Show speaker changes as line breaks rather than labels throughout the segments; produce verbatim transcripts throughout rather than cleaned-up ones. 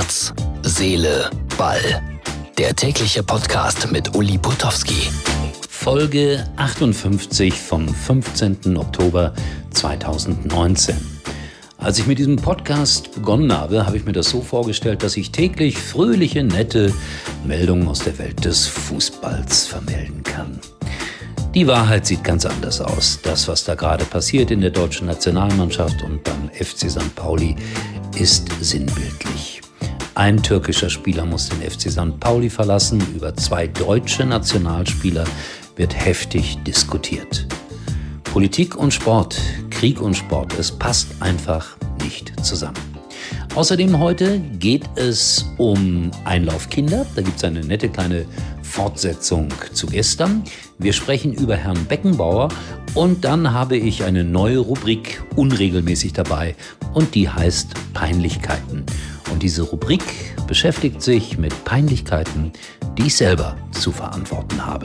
Herz, Seele, Ball. Der tägliche Podcast mit Uli Putowski.
Folge achtundfünfzig vom fünfzehnten Oktober zweitausendneunzehn. Als ich mit diesem Podcast begonnen habe, habe ich mir das so vorgestellt, dass ich täglich fröhliche, nette Meldungen aus der Welt des Fußballs vermelden kann. Die Wahrheit sieht ganz anders aus. Das, was da gerade passiert in der deutschen Nationalmannschaft und beim F C Sankt Pauli, ist sinnbildlich. Ein türkischer Spieler muss den F C Sankt Pauli verlassen. Über zwei deutsche Nationalspieler wird heftig diskutiert. Politik und Sport, Krieg und Sport, es passt einfach nicht zusammen. Außerdem heute geht es um Einlaufkinder. Da gibt es eine nette kleine Fortsetzung zu gestern. Wir sprechen über Herrn Beckenbauer und dann habe ich eine neue Rubrik unregelmäßig dabei und die heißt Peinlichkeiten. Und diese Rubrik beschäftigt sich mit Peinlichkeiten, die ich selber zu verantworten habe.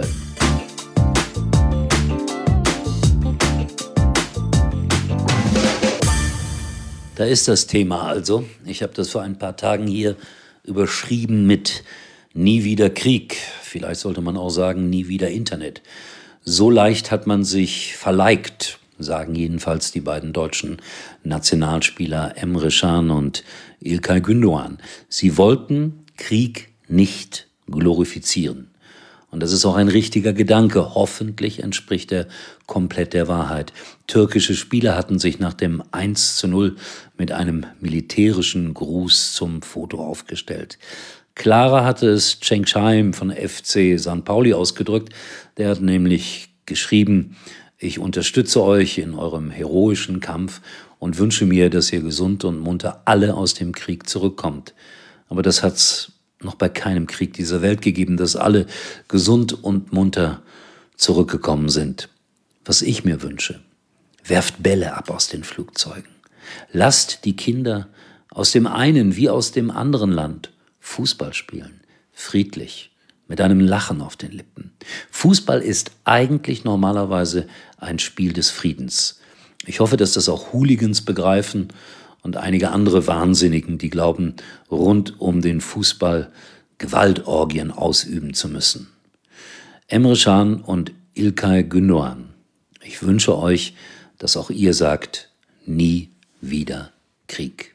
Da ist das Thema also. Ich habe das vor ein paar Tagen hier überschrieben mit Nie wieder Krieg. Vielleicht sollte man auch sagen, nie wieder Internet. So leicht hat man sich verliked, sagen jedenfalls die beiden deutschen Nationalspieler Emre Can und İlkay Gündoğan. Sie wollten Krieg nicht glorifizieren. Und das ist auch ein richtiger Gedanke. Hoffentlich entspricht er komplett der Wahrheit. Türkische Spieler hatten sich nach dem eins zu null mit einem militärischen Gruß zum Foto aufgestellt. Klarer hatte es Cenk Çaym von F C Sankt Pauli ausgedrückt. Der hat nämlich geschrieben: Ich unterstütze euch in eurem heroischen Kampf und wünsche mir, dass ihr gesund und munter alle aus dem Krieg zurückkommt. Aber das hat's noch bei keinem Krieg dieser Welt gegeben, dass alle gesund und munter zurückgekommen sind. Was ich mir wünsche: werft Bälle ab aus den Flugzeugen. Lasst die Kinder aus dem einen wie aus dem anderen Land Fußball spielen, friedlich, mit einem Lachen auf den Lippen. Fußball ist eigentlich normalerweise ein Spiel des Friedens. Ich hoffe, dass das auch Hooligans begreifen und einige andere Wahnsinnigen, die glauben, rund um den Fußball Gewaltorgien ausüben zu müssen. Emre Can und İlkay Gündoğan, ich wünsche euch, dass auch ihr sagt, nie wieder Krieg.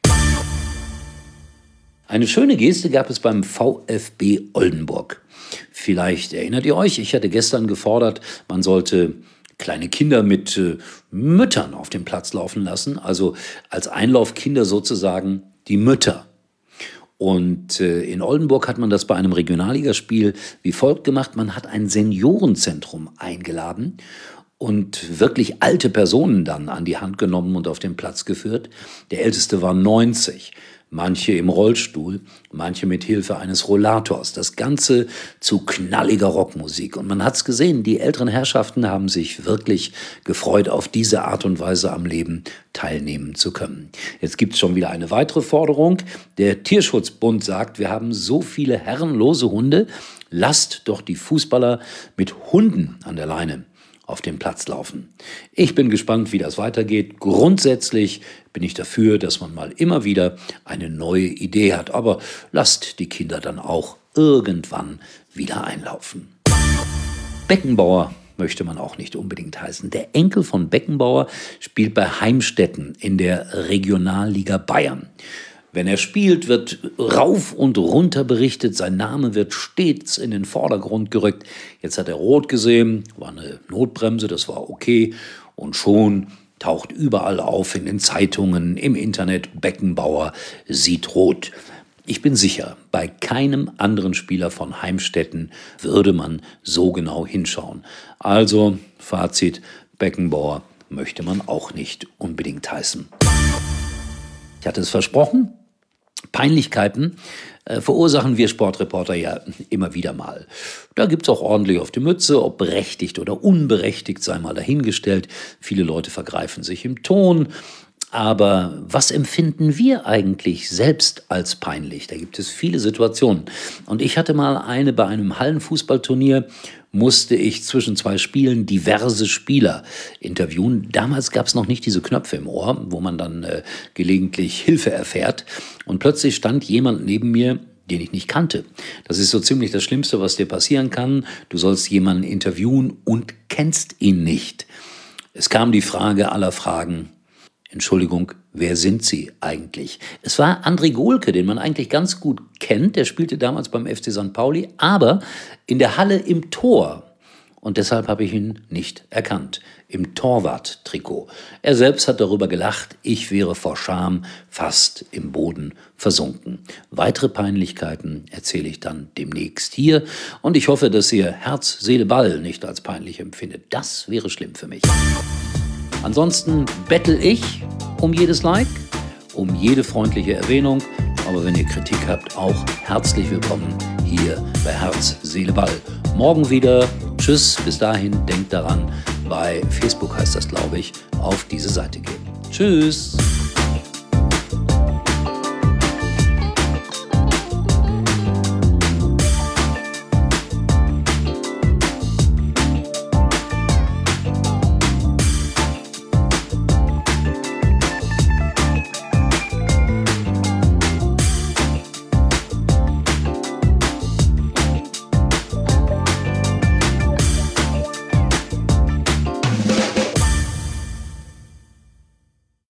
Eine schöne Geste gab es beim VfB Oldenburg. Vielleicht erinnert ihr euch, ich hatte gestern gefordert, man sollte kleine Kinder mit äh, Müttern auf dem Platz laufen lassen, also als Einlaufkinder sozusagen die Mütter. Und äh, in Oldenburg hat man das bei einem Regionalligaspiel wie folgt gemacht: Man hat ein Seniorenzentrum eingeladen und wirklich alte Personen dann an die Hand genommen und auf den Platz geführt. Der Älteste war neunzig. Manche im Rollstuhl, manche mit Hilfe eines Rollators. Das Ganze zu knalliger Rockmusik. Und man hat's gesehen, die älteren Herrschaften haben sich wirklich gefreut, auf diese Art und Weise am Leben teilnehmen zu können. Jetzt gibt's schon wieder eine weitere Forderung. Der Tierschutzbund sagt, wir haben so viele herrenlose Hunde, lasst doch die Fußballer mit Hunden an der Leine auf den Platz laufen. Ich bin gespannt, wie das weitergeht. Grundsätzlich bin ich dafür, dass man mal immer wieder eine neue Idee hat. Aber lasst die Kinder dann auch irgendwann wieder einlaufen. Beckenbauer möchte man auch nicht unbedingt heißen. Der Enkel von Beckenbauer spielt bei Heimstetten in der Regionalliga Bayern. Wenn er spielt, wird rauf und runter berichtet, sein Name wird stets in den Vordergrund gerückt. Jetzt hat er rot gesehen, war eine Notbremse, das war okay. Und schon taucht überall auf, in den Zeitungen, im Internet: Beckenbauer sieht rot. Ich bin sicher, bei keinem anderen Spieler von Heimstetten würde man so genau hinschauen. Also, Fazit: Beckenbauer möchte man auch nicht unbedingt heißen. Ich hatte es versprochen. Peinlichkeiten äh, verursachen wir Sportreporter ja immer wieder mal. Da gibt's auch ordentlich auf die Mütze, ob berechtigt oder unberechtigt, sei mal dahingestellt. Viele Leute vergreifen sich im Ton. Aber was empfinden wir eigentlich selbst als peinlich? Da gibt es viele Situationen. Und ich hatte mal eine bei einem Hallenfußballturnier, musste ich zwischen zwei Spielen diverse Spieler interviewen. Damals gab es noch nicht diese Knöpfe im Ohr, wo man dann äh, gelegentlich Hilfe erfährt. Und plötzlich stand jemand neben mir, den ich nicht kannte. Das ist so ziemlich das Schlimmste, was dir passieren kann. Du sollst jemanden interviewen und kennst ihn nicht. Es kam die Frage aller Fragen: Entschuldigung, wer sind Sie eigentlich? Es war André Gohlke, den man eigentlich ganz gut kennt. Der spielte damals beim F C Sankt Pauli, aber in der Halle im Tor. Und deshalb habe ich ihn nicht erkannt. Im Torwart-Trikot. Er selbst hat darüber gelacht, ich wäre vor Scham fast im Boden versunken. Weitere Peinlichkeiten erzähle ich dann demnächst hier. Und ich hoffe, dass ihr Herz, Seele, Ball nicht als peinlich empfindet. Das wäre schlimm für mich. Ansonsten bettel ich um jedes Like, um jede freundliche Erwähnung. Aber wenn ihr Kritik habt, auch herzlich willkommen hier bei Herz, Seele, Ball. Morgen wieder. Tschüss, bis dahin, denkt daran, bei Facebook heißt das, glaube ich, auf diese Seite gehen. Tschüss.